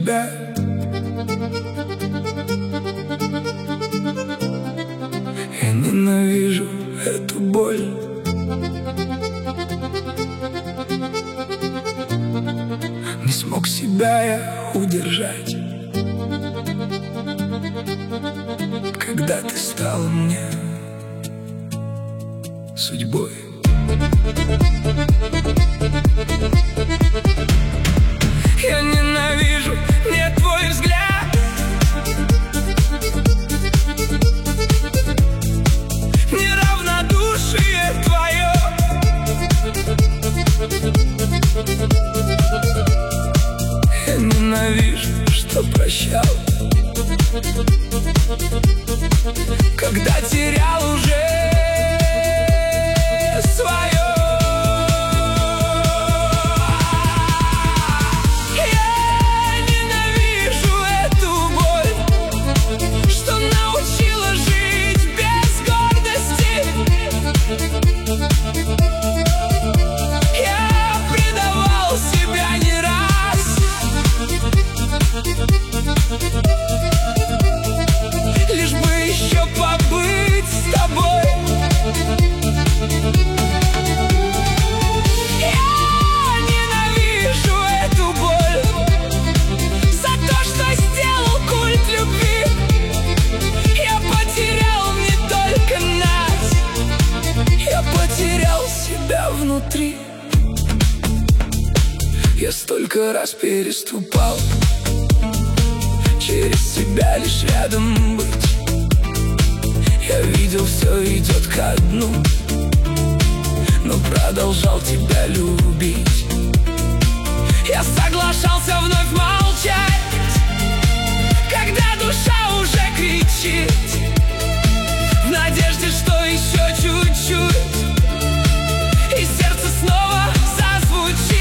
себя. Я ненавижу эту боль. Не смог себя я удержать, когда ты стала мне судьбой. Я ненавижу не твой взгляд, неравнодушие твое. Я ненавижу, что прощал, когда терял уже свое. Я ненавижу эту боль, что научила жить без гордости. Я предавал себя не раз, лишь бы еще побыть с тобой. Я ненавижу эту боль за то, что сделал культ любви. Я потерял не только нас, я потерял себя внутри. Я столько раз переступал через себя, лишь рядом быть. Я видел, все идет ко дну, но продолжал тебя любить. Я соглашался вновь молчать, когда душа уже кричит, в надежде, что еще чуть-чуть, и сердце снова зазвучит.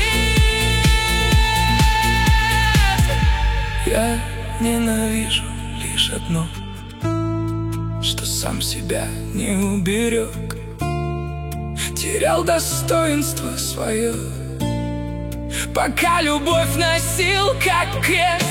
Я ненавижу лишь одно, что сам себя не уберег, терял достоинство свое, пока любовь носил как крест.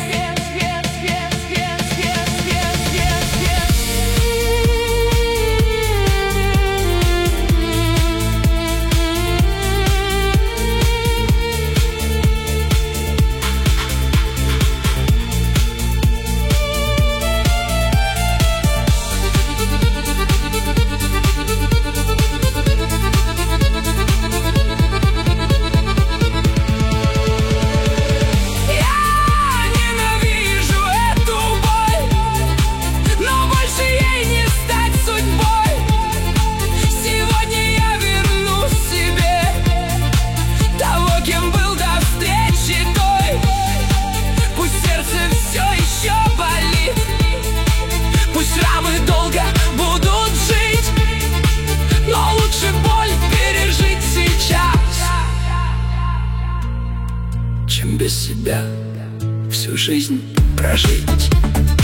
Чем без себя всю жизнь прожить.